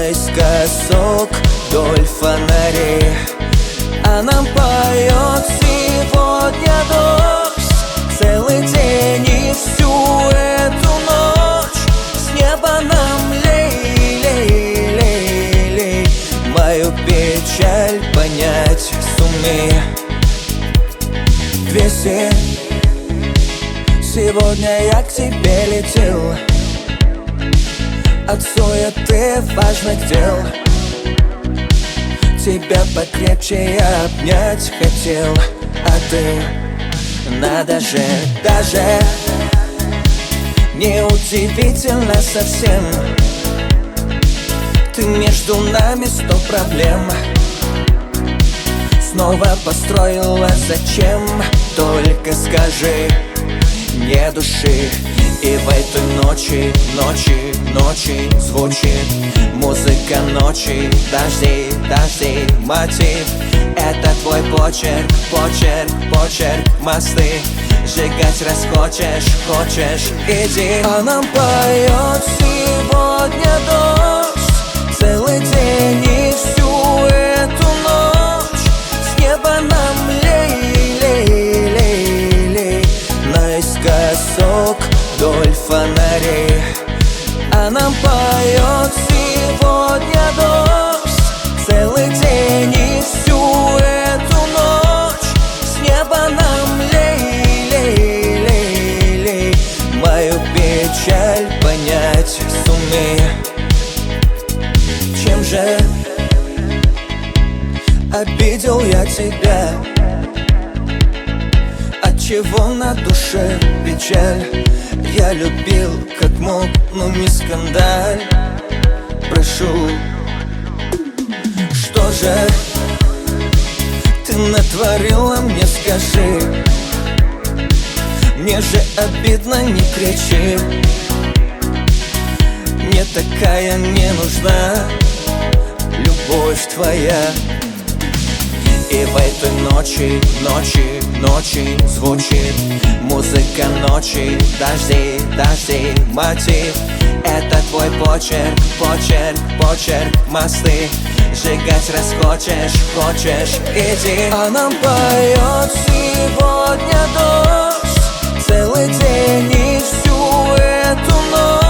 наискосок вдоль фонарей. А нам поет сегодня дождь целый день и всю эту ночь. С неба нам лей, лей, лей, лей. Мою печаль понять сумей. Весен, сегодня я к тебе летел от суеты важных дел. Тебя покрепче я обнять хотел, а ты надо же, даже неудивительно совсем. Ты между нами 100 проблем снова построила, зачем? Только скажи, не души. И в этой ночи, ночи, ночи звучит музыка ночи, дожди, дожди, мотив. Это твой почерк, почерк, почерк, мосты. Сжигать расхочешь, хочешь, иди. А нам поет сегодня дождь целый день и всю эту ночь. С неба нам лей, лей, лей, лей. Наискосок вдоль фонарей. А нам поет сегодня дождь целый день и всю эту ночь. С неба нам лей, лей, лей, лей. Мою печаль понять сумей. Чем же обидел я тебя? Отчего на душе печаль? Я любил как мог, но не скандаль. Прошу, что же ты натворила мне, скажи. Мне же обидно, не кричи. Мне такая не нужна любовь твоя. И в этой ночи, ночи, ночи звучит музыка ночи, дожди, дожди, мотив. Это твой почерк, почерк, почерк, мосты. Сжигать расхочешь, хочешь, иди. А нам поет сегодня дождь целый день и всю эту ночь.